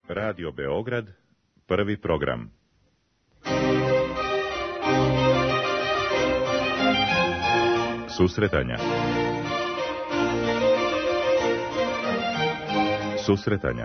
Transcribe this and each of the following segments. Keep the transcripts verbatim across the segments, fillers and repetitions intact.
Radio Beograd, prvi program. Susretanja. Susretanja.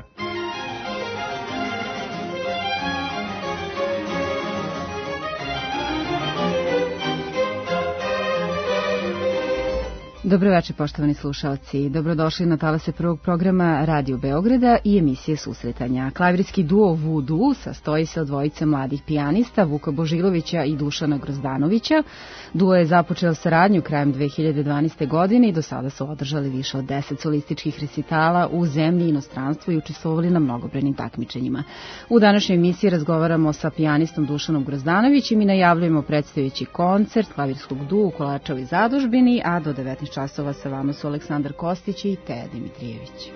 Dobro večer, poštovani slušalci. Dobrodošli na talase prvog programa Radio Beograda i emisije Susretanja. Klavirski duo Voodoo sastoji se od dvojice mladih pijanista, Vuka Božilovića i Dušana Grozdanovića. Duo je započeo saradnju krajem dve hiljade dvanaeste. godine i do sada su održali više od deset solističkih resitala u zemlji i inostranstvu i učestvovali na mnogobrojnim takmičenjima. U današnjoj emisiji razgovaramo sa pijanistom Dušanom Grozdanovićem i najavljujemo predstojeći koncert klavirskog dua u Kolarčevoj zadužbini, a do devetnaest časova sa vama su Aleksandar Kostić i Teja Dimitrijević.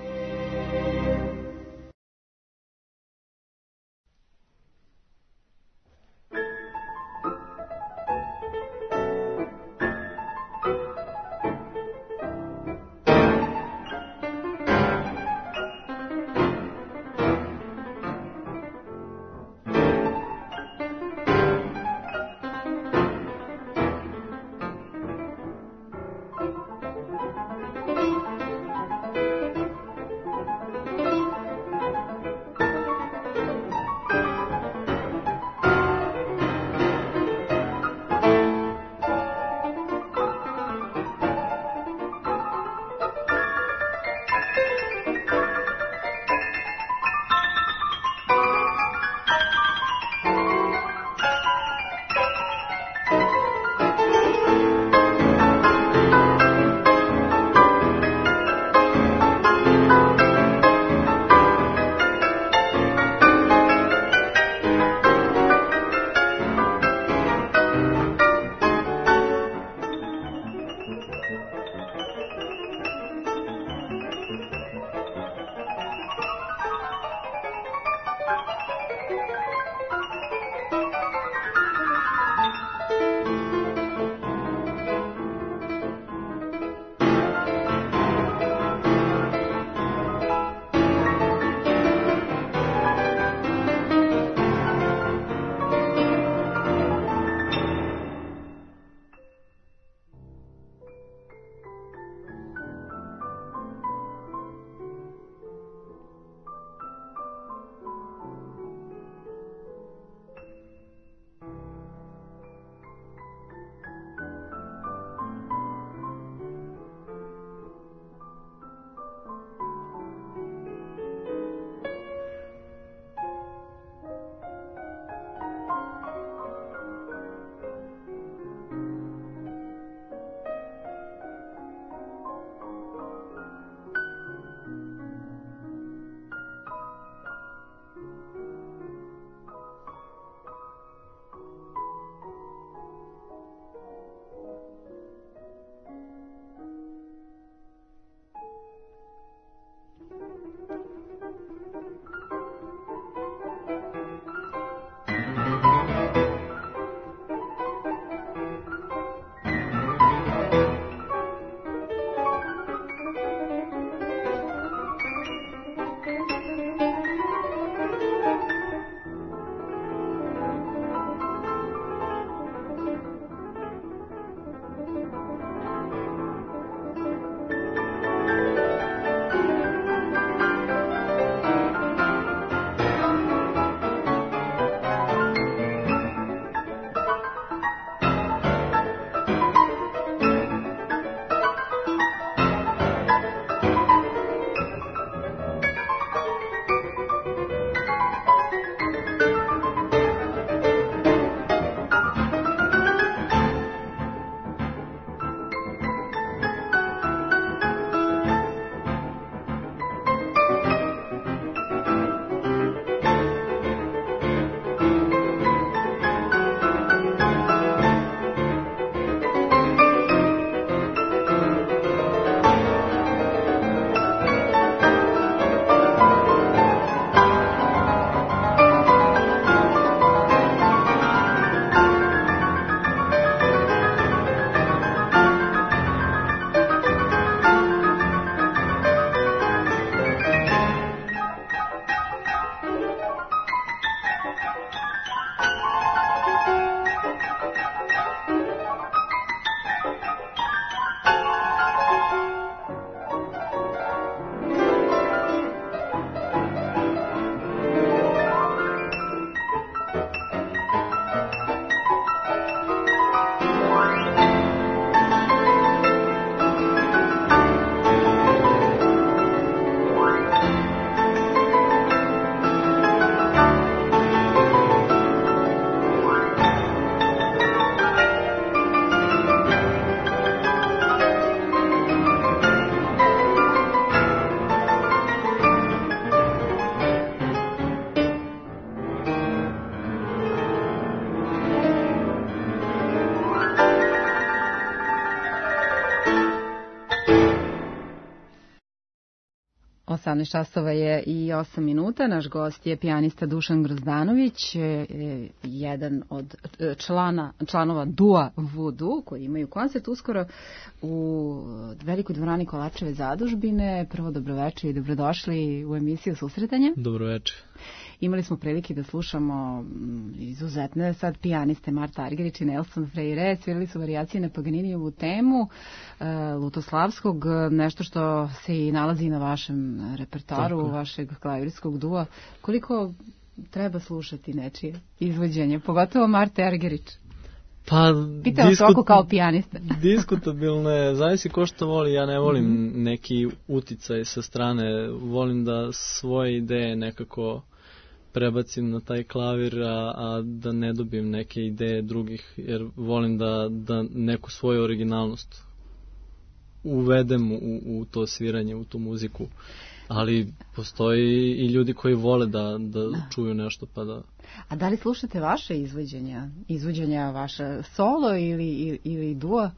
osamnaest časova je i osam minuta. Naš gost je pijanista Dušan Grozdanović, jedan od člana, članova dua Voodoo, koji imaju koncert uskoro u velikoj dvorani Kolačeve zadužbine. Prvo dobroveče i dobrodošli u emisiju Susretanja. Dobroveče. Imali smo prilike da slušamo izuzetne sad pijaniste Marta Argerich i Nelson Freire. Svirali su varijacije na Paganinijevu temu uh, Lutoslavskog, nešto što se i nalazi na vašem repertoaru, tako, vašeg klavirskog dua. Koliko treba slušati nečije izvođenje, pogotovo Marte Argerich? Pa, pitam diskut... oko kao pijanista. Diskutabilno je, zavisi ko što voli, ja ne volim mm-hmm. neki uticaj sa strane, volim da svoje ideje nekako prebacim na taj klavir, a, a da ne dobijem neke ideje drugih, jer volim da, da neku svoju originalnost uvedem u, u to sviranje, u tu muziku. Ali postoji i ljudi koji vole da, da čuju nešto, pa da... A da li slušate vaše izvođenja? Izvođenja vaša solo ili, ili, ili duo?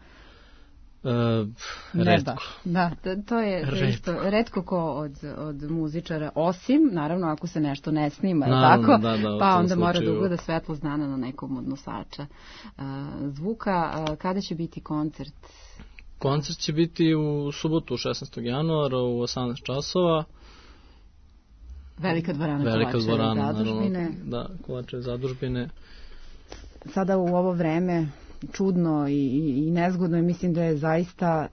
E, retko. Da, to je retko. Isto retko ko od, od muzičara, osim, naravno, ako se nešto ne snima, naravno, tako, da, da, pa onda slučaju... mora da ugleda svetlo znana na nekom od nosača uh, zvuka. Uh, kada će biti koncert? Koncert će biti u subotu, šesnaestog januara, u osamnaest časova. Velika dvorana Velika Kolačeve dvorana, zadužbine. Naravno, da, Kolačeve zadužbine. Sada u ovo vreme čudno i, i, i nezgodno i mislim da je zaista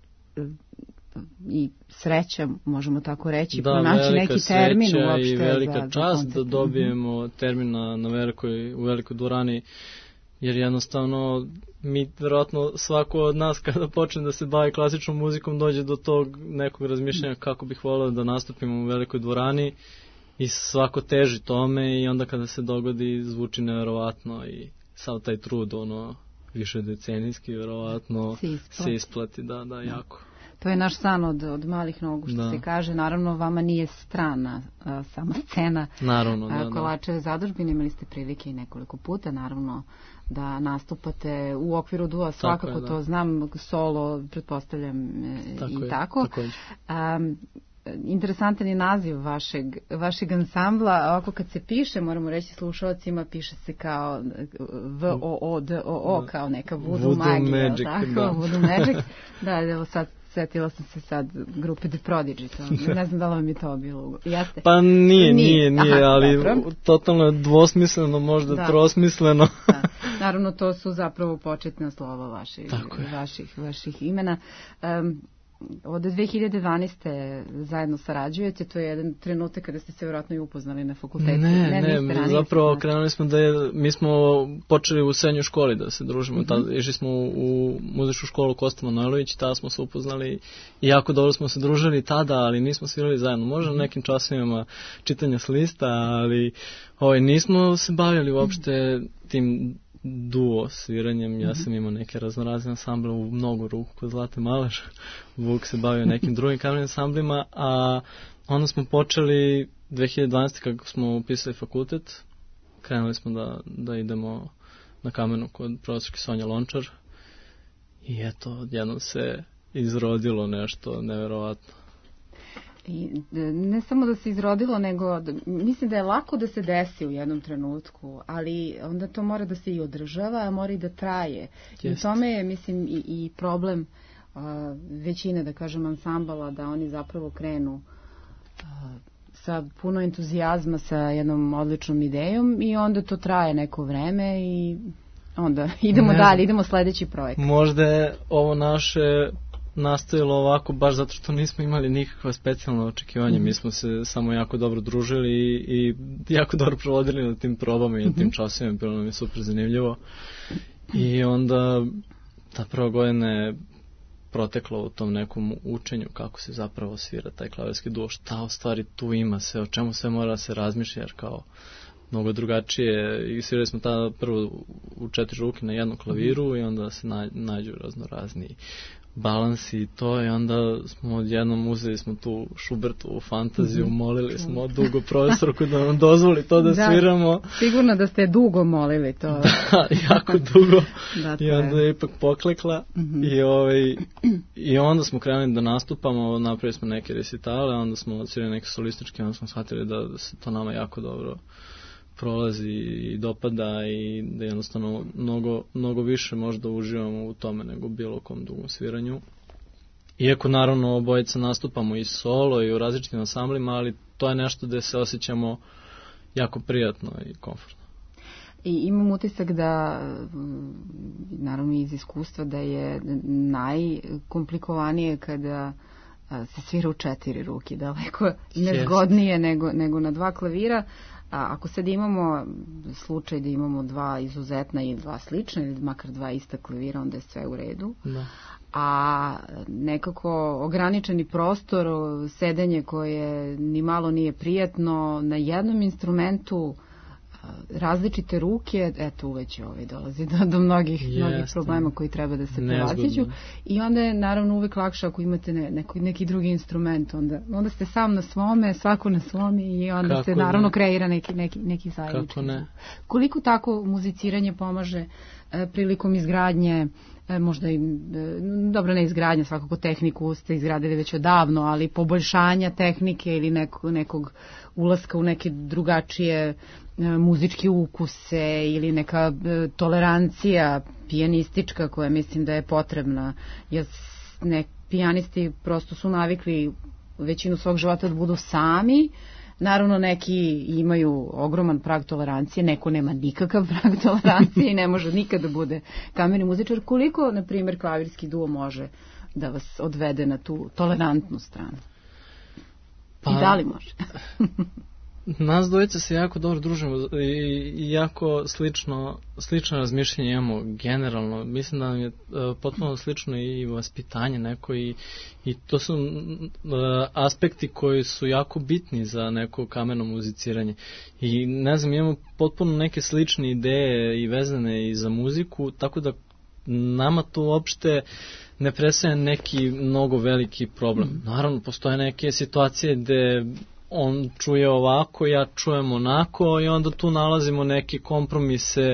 i sreća, možemo tako reći, da, pronaći neki termin uopšte. Da, uopšte i velika za, čast za da dobijemo termin na, na velikoj, u velikoj dvorani, jer jednostavno mi, verovatno, svako od nas kada počne da se bavi klasičnom muzikom dođe do tog nekog razmišljanja kako bih voleo da nastupimo u velikoj dvorani i svako teži tome i onda kada se dogodi zvuči neverovatno i sav taj trud, ono, više decenijski, verovatno se isplati, se isplati da, da, jako. To je naš san od, od malih nogu, što da. se kaže. Naravno, vama nije strana a, sama scena. Naravno, da, Kolačeve zadužbine, imali ste prilike i nekoliko puta, naravno, da nastupate u okviru dua, svakako je, da. to znam, solo, pretpostavljam tako i je, tako. A, interesantan je naziv vašeg, vašeg ansambla, ovako kad se piše, moramo reći slušalcima, piše se kao V O O D O O, kao neka voodoo magija, magic, tako, da. voodoo magic. Da, evo sad setila sam se sad grupe The Prodigy, to, ne znam da li vam je to bilo. Jeste? Pa nije, nije, nije, Aha, ali dobro. Totalno je dvosmisleno, možda da. trosmisleno. Da. Naravno, to su zapravo početna slova vaši, vaših, vaših imena. Um, Od dve hiljade dvanaeste zajedno sarađujete, to je jedan trenutak kada ste se vjerojatno i upoznali na fakultetu. Ne, ne, ne zapravo krenuli smo da je, mi smo počeli u srednjoj školi da se družimo, mm-hmm. Tad, išli smo u muzičku školu Kosta Manojlović, tada smo se upoznali i jako dobro smo se družili tada, ali nismo svirali zajedno, možda na nekim časovima čitanja s lista, ali ovaj, nismo se bavili uopšte tim duo sviranjem, ja sam imao neke raznorazne ansamble u mnogo ruku kod Zlate Maleš, Vuk se bavio nekim drugim kamernim ansamblima, a onda smo počeli dve hiljade dvanaeste kako smo upisali fakultet, krenuli smo da, da idemo na kamenu kod profesorke Sonja Lončar i eto, odjednom se izrodilo nešto neverovatno. I ne samo da se izrodilo, nego da, mislim da je lako da se desi u jednom trenutku, ali onda to mora da se i održava, a mora i da traje. Jest. I u tome je, mislim, i, i problem uh, većine, da kažem, ansambala, da oni zapravo krenu uh, sa puno entuzijazma, sa jednom odličnom idejom i onda to traje neko vreme i onda idemo ne, dalje, idemo sledeći projekt. Možda je ovo naše nastavilo ovako baš zato što nismo imali nikakva specijalna očekivanja. Mm-hmm. Mi smo se samo jako dobro družili i, i jako dobro provodili na tim probama i na tim časovima. Bilo nam je super zanimljivo. I onda ta prva godina je protekla u tom nekom učenju kako se zapravo svira taj klavirski duo, šta u stvari tu ima sve, o čemu sve mora se razmišlja, jer kao mnogo drugačije. I svirali smo tada prvo u četiri ruke na jednom klaviru i onda se nađu raznorazni balans i to, i onda smo odjednom uzeli smo tu Schubertovu fantaziju, mm-hmm. molili smo dugo profesorku da nam dozvoli to da, da sviramo. Sigurno da ste dugo molili to. Da, jako dugo. Da, i onda je ipak poklekla mm-hmm. i, ovaj, i onda smo krenuli da nastupamo, napravili smo neke resitale, onda smo odsvirali neke solističke, onda smo shvatili da se to nama jako dobro prolazi i dopada i da jednostavno mnogo, mnogo više možda uživamo u tome nego bilo kom drugom sviranju. Iako naravno obojica nastupamo i solo i u različitim ansamblima, ali to je nešto gde se osjećamo jako prijatno i komfortno. I imam utisak da, naravno iz iskustva, da je najkomplikovanije kada se svira u četiri ruke, daleko nezgodnije nego, nego na dva klavira. A ako sad imamo slučaj da imamo dva izuzetna i dva slična ili makar dva ista klavira, onda je sve u redu. Da. A nekako ograničeni prostor, sedenje koje ni malo nije prijatno, na jednom instrumentu različite ruke, eto uveć ovaj dolazi do, do mnogih, yes, mnogih problema koji treba da se prevaziđu. I onda je naravno uvek lakše ako imate ne, neko, neki drugi instrument, onda, onda ste sam na svome, svako na svome i onda kako se naravno ne? kreira neki, neki, neki zajednički. Kako ne? Koliko tako muziciranje pomaže e, prilikom izgradnje, e, možda i, e, dobro ne izgradnja, svakako tehniku ste izgradili već odavno, ali poboljšanja tehnike ili nekog, nekog ulaska u neke drugačije muzički ukuse ili neka e, tolerancija pijanistička koja mislim da je potrebna, jer ne, pijanisti prosto su navikli većinu svog života da budu sami. Naravno neki imaju ogroman prag tolerancije, neko nema nikakav prag tolerancije i ne može nikad da bude kamerni muzičar. Koliko, na primjer, klavirski duo može da vas odvede na tu tolerantnu stranu? Pa, i da li može? Nas dvojica se jako dobro družimo i jako slično, slično razmišljanje imamo generalno. Mislim da nam je uh, potpuno slično i vaspitanje neko i, i to su uh, aspekti koji su jako bitni za neko kamerno muziciranje. I ne znam, imamo potpuno neke slične ideje i vezane i za muziku, tako da nama to uopšte ne predstavlja neki mnogo veliki problem. Naravno, postoje neke situacije gde on čuje ovako, ja čujem onako i onda tu nalazimo neke kompromise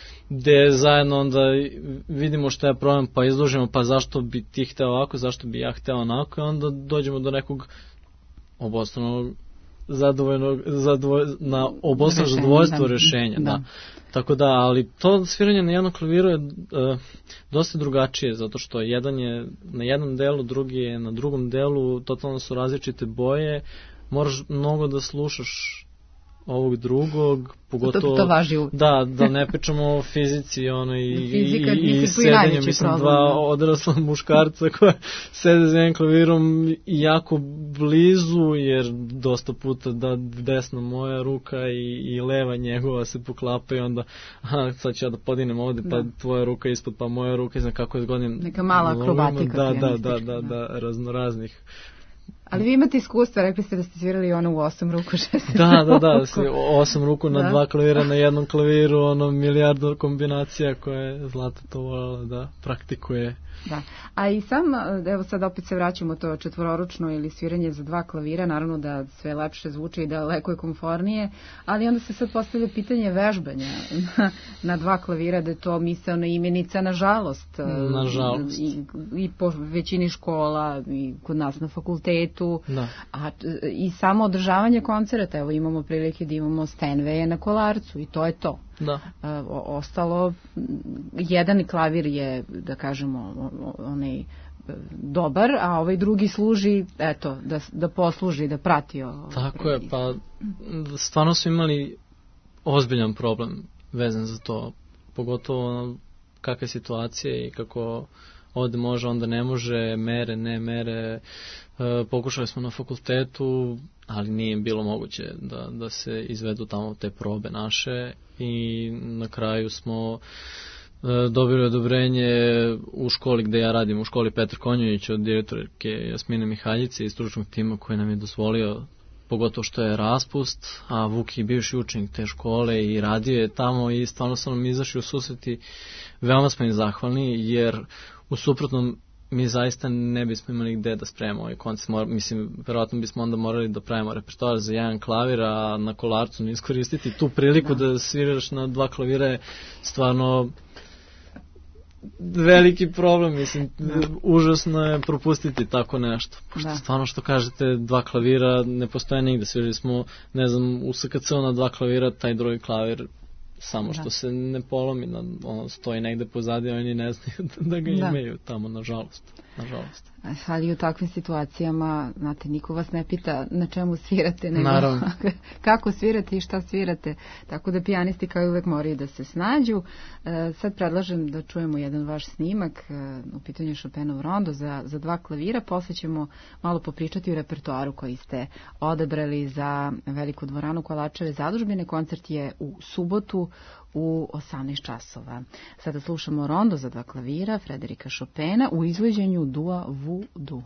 gde zajedno onda vidimo šta je problem, pa izložimo, pa zašto bi ti hteo ovako, zašto bi ja hteo onako i onda dođemo do nekog obostranog zadovoljnog, zadovolj, na obostrano zadovoljstvo rešenja. Da. Da. Tako da, ali to sviranje na jednom klaviru je uh, dosta drugačije, zato što jedan je na jednom delu, drugi je na drugom delu, totalno su različite boje, moraš mnogo da slušaš ovog drugog, pogotovo to, to važi uvijek. Da, da ne pričamo o fizici ono, i, Fizika, i, i sedenje, mislim problem, dva da. odrasla muškarca koja sede za jednim klavirom jako blizu, jer dosta puta da desna moja ruka i, i leva njegova se poklapa i onda aha, sad ću ja da podinem ovde, pa da. tvoja ruka ispod, pa moja ruka, znam kako je zgodnim. Neka mala akrobatika. Da, da, da, da, da, raznoraznih. Ali vi imate iskustva, rekli ste da ste svirali ono u osam ruku, šest Da, da, da, osam ruku na da. dva klavira, na jednom klaviru, ono milijardu kombinacija koje je Zlata to voljela da praktikuje. Da, a i sam, evo sad opet se vraćamo to četvororučno ili sviranje za dva klavira, naravno da sve lepše zvuči i da daleko je komfornije, ali onda se sad postavlja pitanje vežbanja na, na dva klavira, da je to misaona imenica, nažalost. Nažalost. I, i po većini škola, i kod nas na fakultetu, da. A, i samo održavanje koncerta, evo imamo prilike da imamo Steinwaye na Kolarcu i to je to. Da. A, o, ostalo, jedan klavir je, da kažemo, onaj dobar, a ovaj drugi služi, eto, da, da posluži, da prati ovo. Tako je, pa stvarno su imali ozbiljan problem vezan za to, pogotovo kakve situacije i kako ovde može, onda ne može, mere, ne mere. E, pokušali smo na fakultetu, ali nije bilo moguće da, da se izvedu tamo te probe naše i na kraju smo e, dobili odobrenje u školi gde ja radim, u školi Petar Konjović od direktorke Jasmine Mihaljice i stručnog tima koji nam je dozvolio, pogotovo što je raspust, a Vuk je bivši učenik te škole i radio je tamo i stvarno sam nam izašli u susret i veoma smo im zahvalni, jer u suprotnom mi zaista ne bismo imali gde da spremamo ovaj koncert. Mor, mislim, verovatno bismo onda morali da pravimo repertoar za jedan klavir, a na kolarcu ne iskoristiti tu priliku da, da sviraš na dva klavira je stvarno veliki problem, mislim, da. Užasno je propustiti tako nešto. Pošto da. Stvarno što kažete, dva klavira ne postoje nigde. Svirali smo, ne znam, u S K C-u na dva klavira, taj drugi klavir samo što da. Se ne polomi, na, ono stoji negde pozadi, oni ne znaju da ga da. Imaju tamo, nažalost. nažalost. Ali u takvim situacijama, znate, niko vas ne pita na čemu svirate, nego kako svirate i šta svirate. Tako da pijanisti kao i uvek moraju da se snađu. E, sad predlažem da čujemo jedan vaš snimak, e, u pitanju Chopinov rondo za, za dva klavira. Posle ćemo malo popričati o repertoaru koji ste odabrali za Veliku dvoranu Kolačeve zadužbine. Koncert je u subotu u osamnaest časova. Sada slušamo rondo za dva klavira Frederika Chopina u izvođenju dua Voodoo.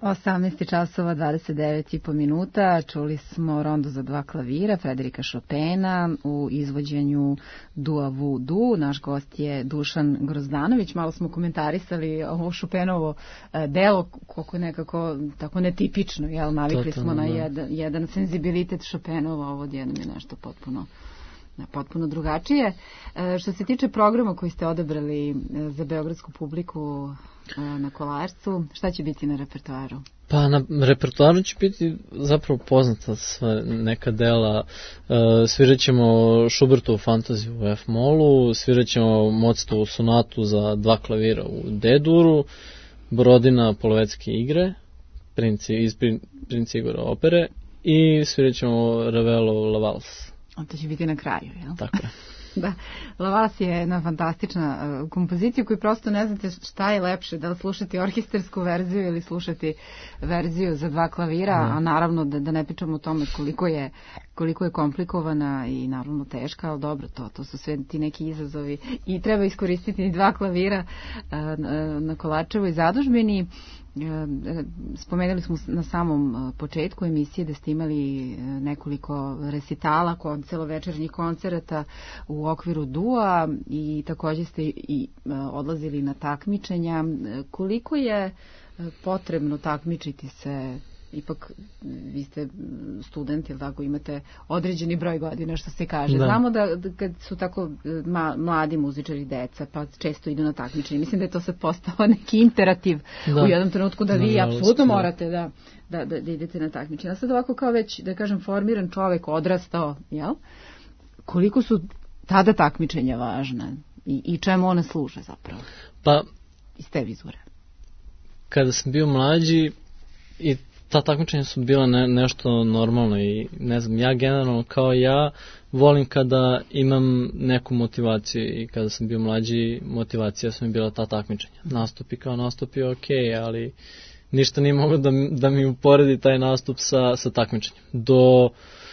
osamnaest časova dvadeset devet i po minuta, čuli smo rondo za dva klavira Frederika Chopina u izvođenju Dua Vudu. Naš gost je Dušan Grozdanović. Malo smo komentarisali ovo Chopinovo delo, koliko nekako tako netipično, jel? Navikli Totalno, smo na jedan, jedan senzibilitet Chopinova, ovo odjednom je nešto potpuno potpuno drugačije. Što se tiče programa koji ste odabrali za beogradsku publiku na Kolarcu, šta će biti na repertoaru? Pa na repertoaru će biti zapravo poznata sva neka dela. Svirat ćemo Schubertovu fantaziju u F-molu, svirat ćemo Mozartovu sonatu za dva klavira u D-duru, Borodina Polovetske igre, Princi, iz Princi Igora opere i svirat ćemo Ravelov La Valse. On to će biti na kraju, jel? Tako je. Da, La Valse je jedna fantastična uh, kompozicija koju prosto ne znate šta je lepše, da li slušati orkestarsku verziju ili slušati verziju za dva klavira, da. A naravno da, da ne pričamo o tome koliko je, koliko je komplikovana i naravno teška, ali dobro, to, to su sve ti neki izazovi i treba iskoristiti dva klavira uh, na Kolarčevoj zadužbini. Spomenuli smo na samom početku emisije da ste imali nekoliko resitala, celovečernjih koncerata u okviru Dua i također ste i odlazili na takmičenja. Koliko je potrebno takmičiti se? Ipak vi ste student, ili tako, imate određeni broj godina, što se kaže. Da. Znamo da, da kad su tako ma, mladi muzičari, deca, pa često idu na takmičenje. Mislim da je to sad postao neki imperativ da. U jednom trenutku da vi apsolutno morate da, da, da, da idete na takmičenje. A sad ovako kao već, da kažem, formiran čovek, odrastao, jel? Koliko su tada takmičenja važna i, i čemu one služe zapravo? Pa, iz te vizure. Kada sam bio mlađi i ta takmičenja su bila ne, nešto normalno i ne znam, ja generalno kao ja volim kada imam neku motivaciju i kada sam bio mlađi motivacija su mi bila ta takmičenja. Nastupi kao nastupi je okej, ali ništa nije moglo da, da mi uporedi taj nastup sa, sa takmičenjem. Do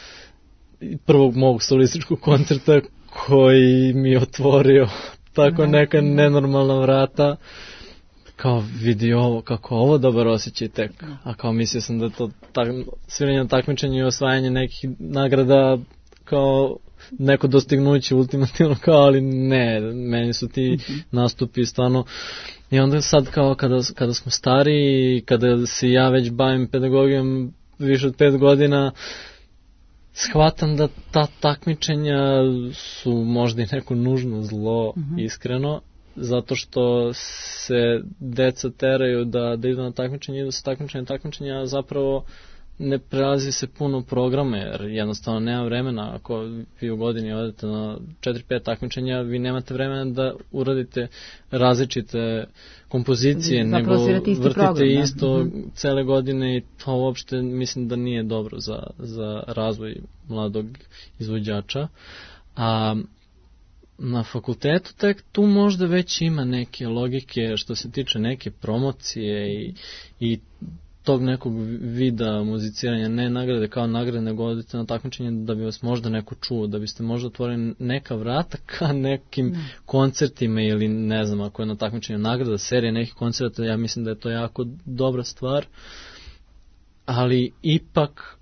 prvog mog solističkog koncerta koji mi je otvorio tako neka nenormalna vrata. Kao vidi ovo, kako ovo dobar osjećaj tek. A kao mislio sam da to tak, sviranje na takmičenju i osvajanje nekih nagrada kao neko dostignuće ultimativno, kao, ali ne, meni su ti mm-hmm. nastupi stvarno. I onda sad kao kada, kada smo stari i kada se ja već bavim pedagogijom više od pet godina, shvatam da ta takmičenja su možda i neko nužno zlo, mm-hmm. iskreno, zato što se deca teraju da, da idu na takmičenje, idu sa takmičenja takmičenja, a zapravo ne prelazi se puno programa, jer jednostavno nema vremena. Ako vi u godini odete na četiri pet takmičenja, vi nemate vremena da uradite različite kompozicije, zapravo nego vrtite program, isto da. Mm-hmm. cele godine i to uopšte mislim da nije dobro za, za razvoj mladog izvođača. A na fakultetu tek tu možda već ima neke logike što se tiče neke promocije i, i tog nekog vida muziciranja, ne nagrade kao nagrade, nego odete na takmičenje da bi vas možda neko čuo, da biste možda otvorili neka vrata ka nekim ne. koncertima ili ne znam, ako je na takmičenju nagrada, serija nekih koncerta, ja mislim da je to jako dobra stvar, ali ipak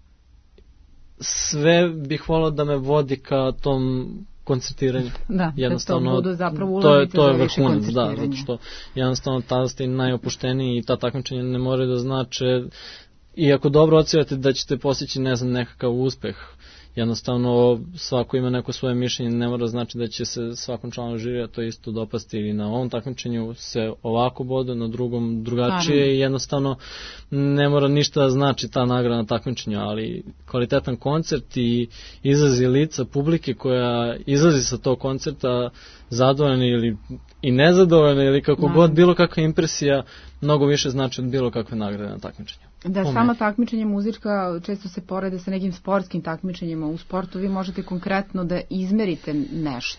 sve bih volao da me vodi ka tom koncertiranje. Da, jednostavno, to budu zapravo to je, to je vrhunac, da, zato što jednostavno tada ste najopušteniji i ta takmičenja ne moraju da znače, i ako dobro odsvirate da ćete postići, ne znam, nekakav uspeh, jednostavno svako ima neko svoje mišljenje, ne mora znači da će se svakom članu žirija to isto dopasti, ili na ovom takmičenju se ovako bode, na drugom drugačije. Aram. I jednostavno ne mora ništa da znači ta nagrada na takmičenju, ali kvalitetan koncert i izrazi lica publike koja izlazi sa tog koncerta zadovoljna ili i nezadovoljna ili kako Aram. god, bilo kakva impresija mnogo više znači od bilo kakve nagrade na takmičenju. Da, Ome. sama takmičenja muzička često se porede sa nekim sportskim takmičenjima. U sportu vi možete konkretno da izmerite nešto.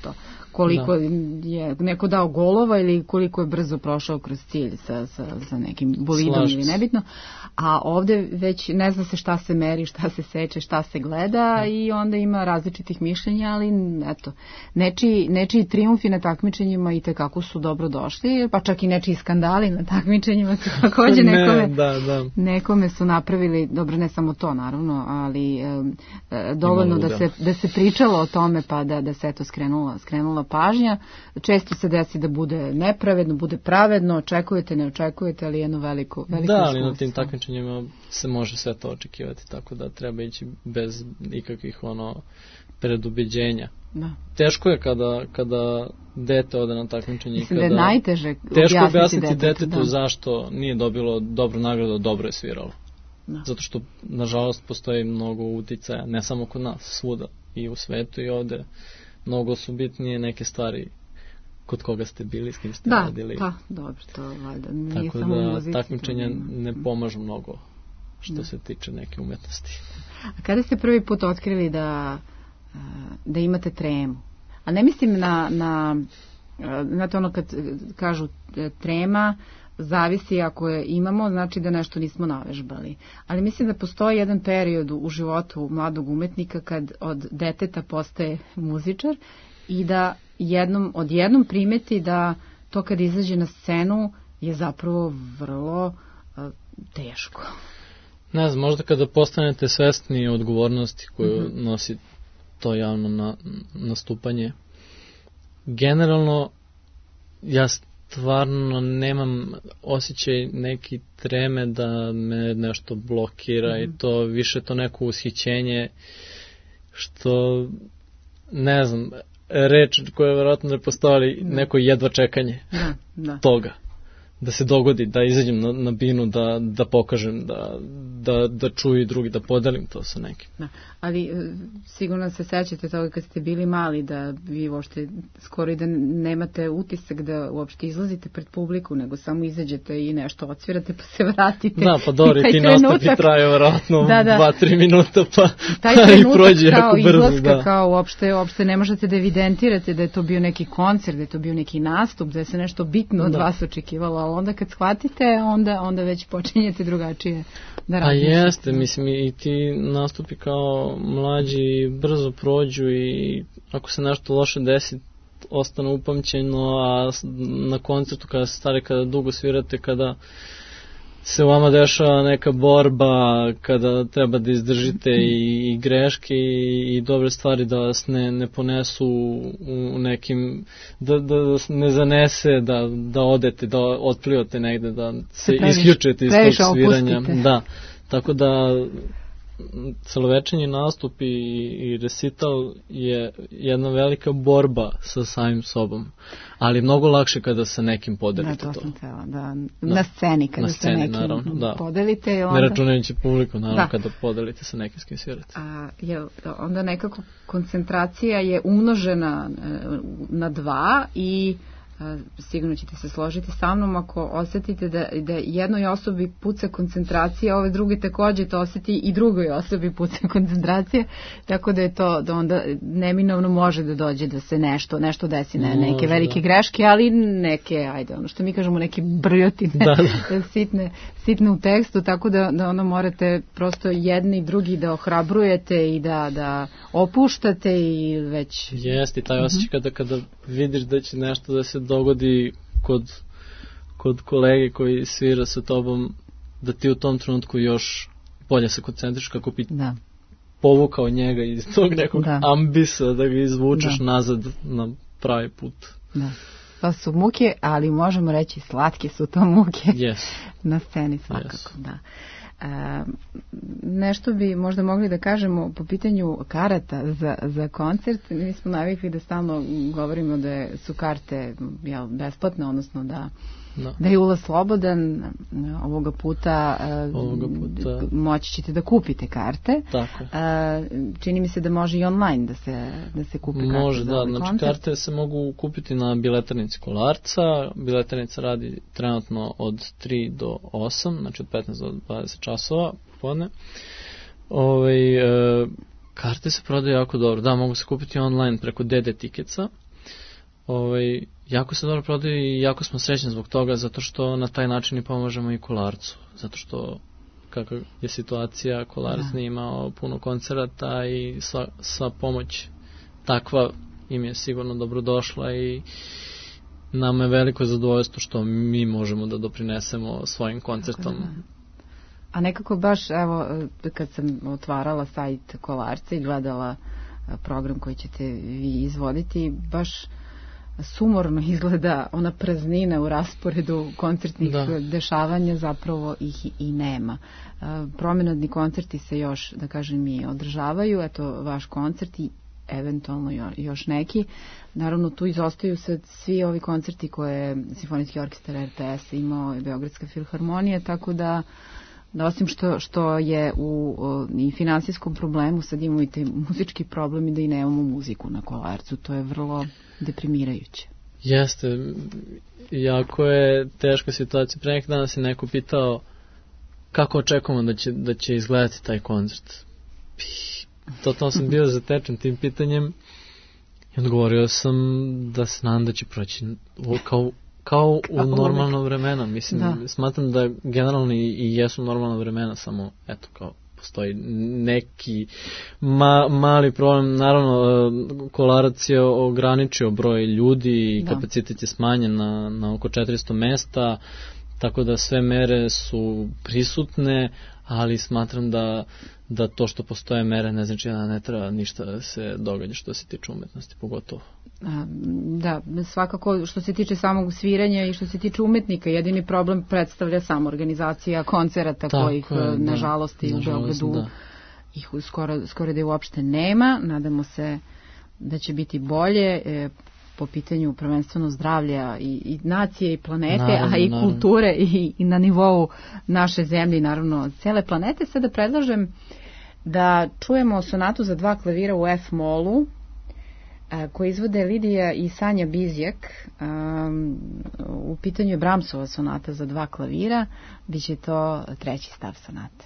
koliko da. je neko dao golova ili koliko je brzo prošao kroz cilj sa, sa, sa nekim bolidom Slažim ili nebitno. A ovde već ne zna se šta se meri, šta se seče, šta se gleda mm. i onda ima različitih mišljenja, ali eto, nečiji, nečiji trijumfi na takmičenjima i tekako su dobro došli, pa čak i nečiji skandali na takmičenjima su takođe ne, nekome, da, da. nekome su napravili, dobro ne samo to naravno, ali e, dovoljno da se, da se pričalo o tome pa da, da se eto skrenula, skrenula pažnja. Često se desi da bude nepravedno, bude pravedno, očekujete, ne očekujete, ali jedno veliko, veliko da, iskustvo. Ali na tim takmičenjima se može sve to očekivati, tako da treba ići bez ikakvih ono predubeđenja. Da. Teško je kada, kada dete ode na takmičenje. Mislim kada, da je najteže teško objasniti detetu, detetu da. zašto nije dobilo dobru nagradu, dobro je sviralo. Da. Zato što, nažalost, postoji mnogo uticaja, ne samo kod nas, svuda i u svetu i ovde. Mnogo su bitnije neke stvari kod koga ste bili, s kim ste da, radili. Da, dobro, to valjda. Nije tako samo da muzici, takmičenja ne da. pomažu mnogo što da. se tiče neke umetnosti. A kada ste prvi put otkrili da, da imate tremu? A ne mislim na, na znate ono kad kažu trema, zavisi ako je imamo, znači da nešto nismo navežbali. Ali mislim da postoji jedan period u životu mladog umetnika kad od deteta postaje muzičar i da jednom, odjednom primeti da to kad izađe na scenu je zapravo vrlo uh, teško. Ne znam, možda kada postanete svesni odgovornosti koju mm-hmm. nosi to javno na, nastupanje. Generalno, ja stvarno nemam osjećaj neki treme da me nešto blokira mm-hmm. i to više to neko ushićenje što, ne znam, reč koja verovatno ne postoji, da. Neko jedva čekanje da, da. toga. Da se dogodi, da izađem na, na binu, da, da pokažem, da, da, da čuju i drugi, da podelim to sa nekim. Da. Ali sigurno se sećate toga kad ste bili mali, da vi uopšte skoro i da nemate utisak da uopšte izlazite pred publiku, nego samo izađete i nešto odsvirate pa se vratite. Da, pa dobro, ti nastupi traju vratno da, da. dva tri minuta pa taj trenutak i prođe kao jako brzo. Izlaska, da. Kao uopšte, uopšte ne možete da evidentirate da je to bio neki koncert, da je to bio neki nastup, da je se nešto bitno od da. vas očekivalo, ali onda kad shvatite, onda, onda već počinjete drugačije da radite. A jeste, mislim i ti nastupi kao mlađi brzo prođu i ako se nešto loše desi, ostane upamćeno, a na koncertu kada se stari, kada dugo svirate, kada se u vama dešava neka borba, kada treba da izdržite i, i greške i, i dobre stvari da vas ne, ne ponesu u nekim, da, da vas ne zanese, da, da odete, da otplivate negde, da se previš, isključete iz tog sviranja. Opustite. Da, tako da celovečernji nastup i, i recital je jedna velika borba sa samim sobom, ali mnogo lakše kada sa nekim podelite da, to. to. Tela, da. Na, na sceni kada na sceni, sa nekim naravno, da. podelite. Onda... Ne računajući publiku, naravno, da. kada podelite sa nekim s kim svirate. A, je, onda nekako koncentracija je umnožena na dva i sigurno ćete se složiti sa mnom ako osetite da, da jednoj osobi puca koncentracija, ove druge takođe to oseti i drugoj osobi puca koncentracija, tako da je to da onda neminovno može da dođe da se nešto, nešto desi, ne, neke može, velike da. greške, ali neke, ajde, ono što mi kažemo, neke brljotine, da, da. sitne, sitne u tekstu, tako da, da ono morate prosto jedni i drugi da ohrabrujete i da, da opuštate i već... Jeste, i taj osjećaj uh-huh. kada, kada vidiš da će nešto da se dogodi kod, kod kolege koji svira sa tobom, da ti u tom trenutku još bolje se koncentriš kako bi da. povukao njega iz tog nekog da. ambisa, da ga izvučeš da. nazad na pravi put. Da. To su muke, ali možemo reći slatke su to muke yes. na sceni svakako. Yes. Da. E, nešto bi možda mogli da kažemo po pitanju karata za, za koncert. Mi smo navikli da stalno govorimo da su karte jel, besplatne, odnosno da, no. da je ulaz slobodan. Ovoga puta, Ovoga puta moći ćete da kupite karte. Tako. E, čini mi se da može i online da se, da se kupi karte. Može, za da. ovaj Znači koncert. Karte se mogu kupiti na biletarnici Kolarca. Biletarnica radi trenutno od tri do osam, znači od petnaest do dvadeset časova podne. Ove, e, karte se prodaju jako dobro. Da, mogu se kupiti online preko D D Ticketsa. ovaj, jako se dobro prodaju i jako smo srećni zbog toga, zato što na taj način i pomažemo i Kolarcu, zato što kakva je situacija, Kolarac nije imao puno koncerata i sva, sva pomoć takva im je sigurno dobrodošla i nama je veliko zadovoljstvo što mi možemo da doprinesemo svojim koncertom. A nekako baš, evo, kad sam otvarala sajt Kolarca i gledala program koji ćete vi izvoditi, baš sumorno izgleda ona praznina u rasporedu koncertnih da. dešavanja, zapravo ih i nema. Promenadni koncerti se još, da kažem, i održavaju, eto vaš koncert i eventualno još neki. Naravno, tu izostaju sad svi ovi koncerti koje Simfonijski orkestar R T S imao i Beogradska filharmonija, tako da da osim što, što je u o, i finansijskom problemu, sad imamo i te muzički problem i da i nemamo muziku na Kolarcu. To je vrlo deprimirajuće. Jeste, jako je teška situacija. Pre nekog dana se neko pitao kako očekujemo da će, da će izgledati taj koncert. Totalno sam bio zatečen tim pitanjem i odgovorio sam da se nadam da će proći kao kao u normalno vremena. Mislim, da. Smatram da generalno i, i jesu normalna vremena, samo eto kao postoji neki ma, mali problem. Naravno, Kolarac je ograničio broj ljudi i da. Kapacitet je smanjen na, na oko četiristo mesta, tako da sve mere su prisutne, ali smatram da da to što postoje mere ne znači da ne treba ništa da se događa što se tiče umetnosti, pogotovo. Da, svakako što se tiče samog sviranja i što se tiče umetnika, jedini problem predstavlja samo organizacija koncerata tako kojih, je, nažalost, i u Beogradu da. Ih skoro, skoro da je uopšte nema. Nadamo se da će biti bolje e, po pitanju prvenstveno zdravlja i, i nacije i planete, naravno, a i naravno. Kulture i, i na nivou naše zemlje i naravno cele planete. Sada predlažem da čujemo sonatu za dva klavira u F-molu koji izvode Lidija i Sanja Bizjak. Um, u pitanju je Brahmsova sonata za dva klavira, biće to treći stav sonate.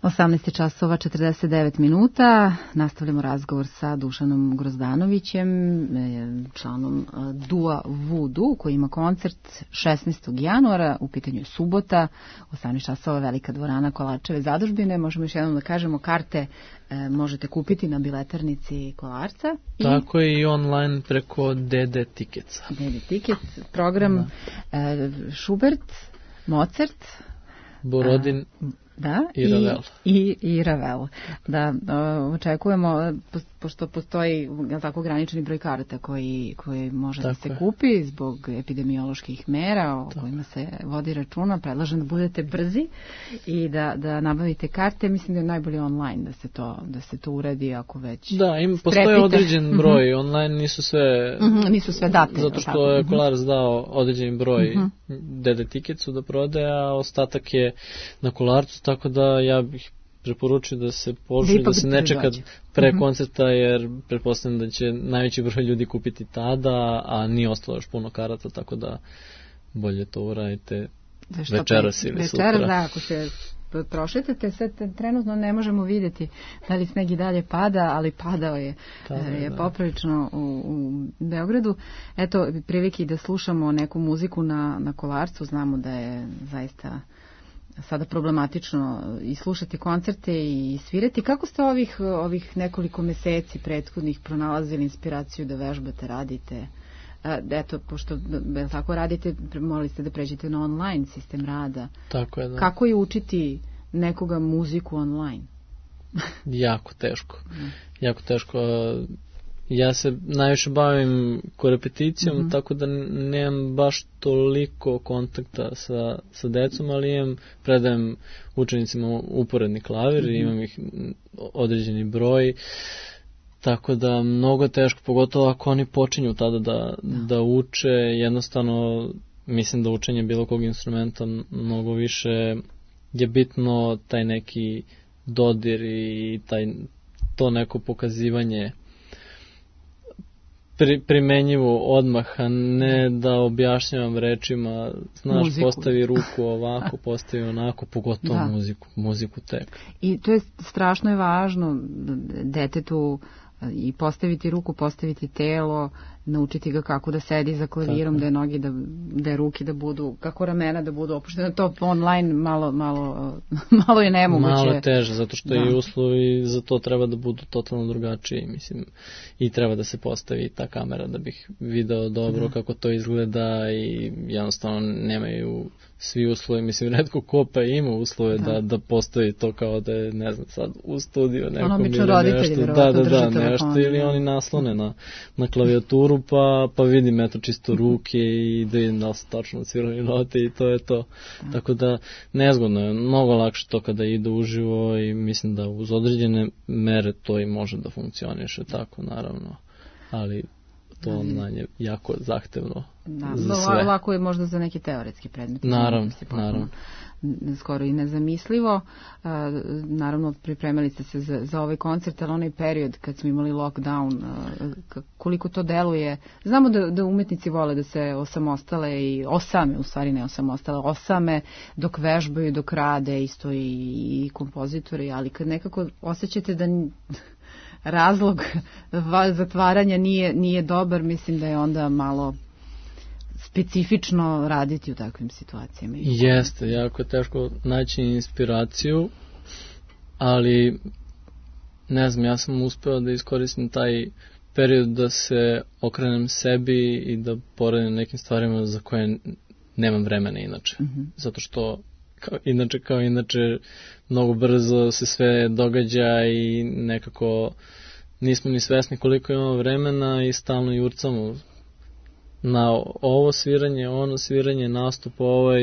osamnaest časova četrdeset devet minuta. Nastavljamo razgovor sa Dušanom Grozdanovićem, članom Dua Voodoo, koji ima koncert šesnaestog januara, u pitanju je subota, osamnaest časova, Velika dvorana Kolarčeve zadužbine. Možemo još jednom da kažemo, karte e, možete kupiti na biletarnici Kolarca. I tako je i online preko D D Ticketsa. D D Tickets, program e, Schubert, Mozart, Borodin, a, da, i Ravel. I, i, i Ravel. Da, o, očekujemo, po, pošto postoji tako ograničeni broj karata koji, koji može tako da se je. kupi zbog epidemioloških mera o tako. kojima se vodi računa, predlažem da budete brzi i da, da nabavite karte. Mislim da je najbolje online da se to, da se to uradi ako već da, im postoje određen broj, mm-hmm. online nisu sve mm-hmm, nisu sve date. Zato što tako. je Kolarac dao određen broj mm-hmm. D D Ticketsu da prodaje, a ostatak je na Kolarcu, tako da ja bih preporučio da se požuri, da se ne čeka pre mm-hmm. koncerta, jer pretpostavljam da će najveći broj ljudi kupiti tada, a nije ostalo još puno karata, tako da bolje to uradite večeras ili večeras, sutra. Večeras, da, ako se trošite, te sad trenutno ne možemo vidjeti da li sneg i dalje pada, ali padao je, Tada, je da. poprilično u, u Beogradu. Eto, prilike da slušamo neku muziku na, na Kolarcu, znamo da je zaista sada problematično i slušati koncerte i svirati. Kako ste ovih, ovih nekoliko meseci prethodnih pronalazili inspiraciju da vežbate, radite? Eto, pošto tako radite, morali ste da pređete na online sistem rada. Tako je, da. Kako je učiti nekoga muziku online? Jako teško. Mm. Jako teško. Ja se najviše bavim korepeticijom, mm-hmm. tako da nemam baš toliko kontakta sa, sa decom, ali imam, predajem učenicima uporedni klavir, mm-hmm. imam ih određeni broj, tako da mnogo teško, pogotovo ako oni počinju tada da, da. da uče, jednostavno mislim da učenje bilo kog instrumenta mnogo više je bitno taj neki dodir i taj, to neko pokazivanje Pri, primenjivo odmah, a ne da objašnjavam rečima, znaš, muziku. Postavi ruku ovako, postavi onako, pogotovo da. muziku, muziku tek. I to je strašno je važno detetu i postaviti ruku, postaviti telo, naučiti ga kako da sedi za klavirom, da je noge, da, da je ruke da budu, kako ramena da budu opuštene. To online malo, malo, malo je nemoguće. Malo je teže, zato što da. i uslovi za to treba da budu totalno drugačiji, mislim, i treba da se postavi ta kamera da bih video dobro da. kako to izgleda i jednostavno nemaju svi uslovi, mislim, retko ko pa ima uslove da, da, da postavi to kao da je, ne znam, sad u studiju nekom ono ili nešto. Da, da, da, nešto telefon, ili oni naslone na, na klavijaturu pa, pa vidim eto čisto ruke i da vidim da li se tačno odsvirali note i to je to. Da. Tako da nezgodno je, mnogo lakše to kada ide uživo i mislim da uz određene mere to i može da funkcioniše tako, naravno, ali to online je jako zahtevno da, za sve. Lako je možda za neki teoretski predmet. Naravno, naravno. Skoro i nezamislivo. Naravno, pripremali ste se za, za ovaj koncert, ali onaj period kad smo imali lockdown, koliko to deluje. Znamo da, da umetnici vole da se osamostale i osame, u stvari ne osamostale, osame dok vežbaju, dok rade, isto i, i kompozitori, ali kad nekako osjećate da razlog zatvaranja nije, nije dobar, mislim da je onda malo specifično raditi u takvim situacijama. Jeste, jako je teško naći inspiraciju, ali ne znam, ja sam uspeo da iskoristim taj period da se okrenem sebi i da poradim nekim stvarima za koje nemam vremena inače. Mm-hmm. Zato što kao inače, kao inače mnogo brzo se sve događa i nekako nismo ni svesni koliko imamo vremena i stalno jurcamo na ovo sviranje, ono sviranje, nastup, ovaj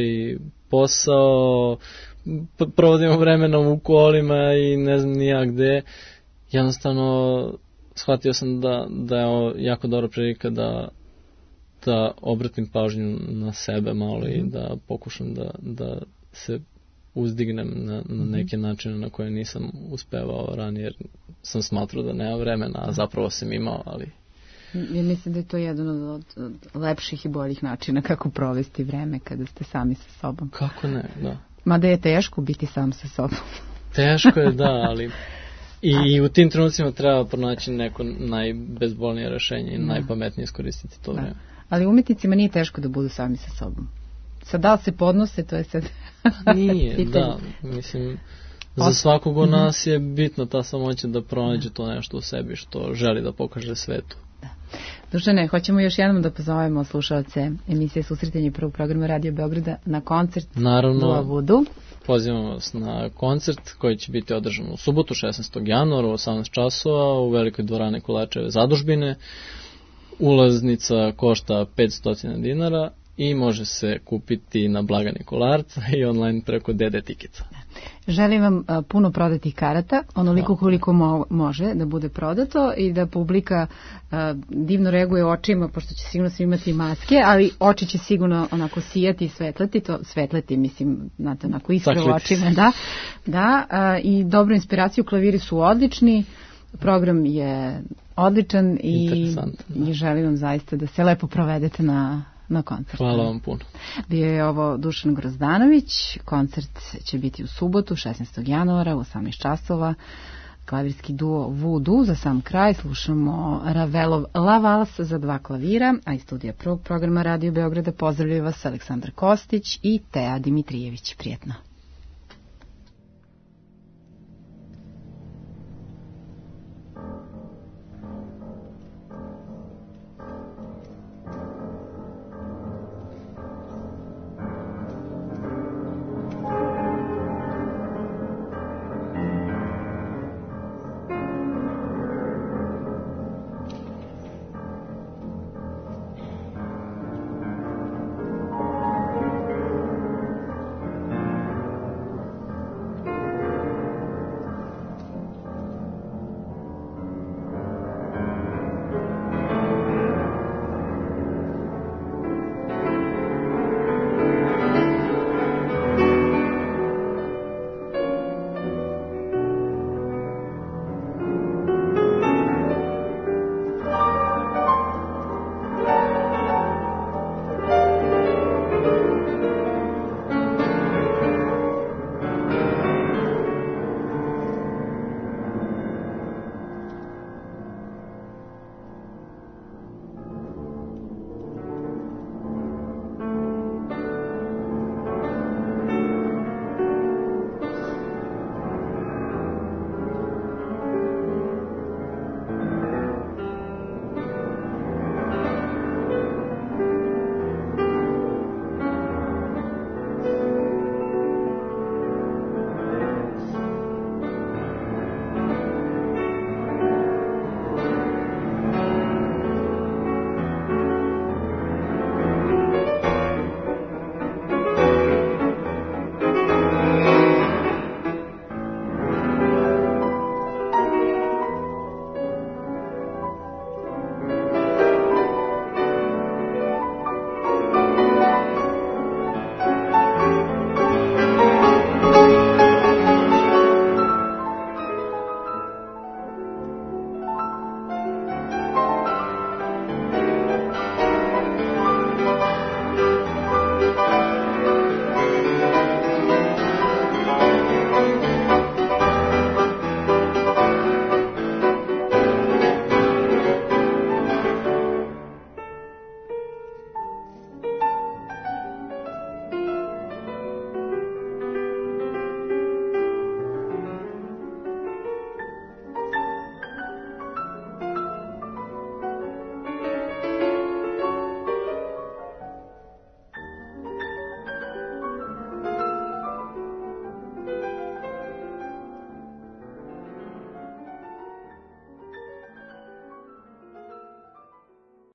posao, provodimo vremena u kolima i ne znam ni ja gde. Jednostavno shvatio sam da, da je ovo jako dobra prilika da, da obratim pažnju na sebe malo i da pokušam da, da se uzdignem na, na neke načine na koje nisam uspevao ranije, jer sam smatrao da nema vremena, a zapravo sam imao, ali... Ja mislim da je to jedan od, od lepših i boljih načina kako provesti vreme kada ste sami sa sobom. Kako ne, da. Mada je teško biti sam sa sobom. Teško je, da, ali i u tim trenucima treba pronaći neko najbezbolnije rešenje i da. najpametnije iskoristiti to vreme. Ali umetnicima nije teško da budu sami sa sobom. Sad da li se podnose, to je sad... Nije, da, mislim... Za svakog od nas je bitno ta samoća da pronađe to nešto u sebi što želi da pokaže svetu. Da. Dušane, hoćemo još jednom da pozovemo slušalce emisije Susretanje prvog programa Radio Beograda na koncert Dua Vudu. Pozivamo vas na koncert koji će biti održan u subotu šesnaestog januara u osamnaest časova u velikoj dvorani Kolarčeve zadužbine. Ulaznica košta petsto dinara i može se kupiti na blagajni Kolarca i online preko D D tiketa. Želim vam a, puno prodatih karata, onoliko koliko mo- može da bude prodato i da publika a, divno reaguje očima, pošto će sigurno svi imati maske, ali oči će sigurno onako sijati i svetleti, to svetleti, mislim, znate, onako iskre u očima, da, da a, i dobru inspiraciju, klaviri su odlični, program je odličan i, i želim vam zaista da se lepo provedete na na koncertu. Hvala vam puno. Bio je ovo Dušan Grozdanović, koncert će biti u subotu šesnaestog januara u osamnaest časova, klavirski duo Vudu. Za sam kraj slušamo Ravelov La Vals za dva klavira, a iz studija prvog programa Radio Beograda pozdravljaju vas Aleksandar Kostić i Teja Dimitrijević. Prijetno.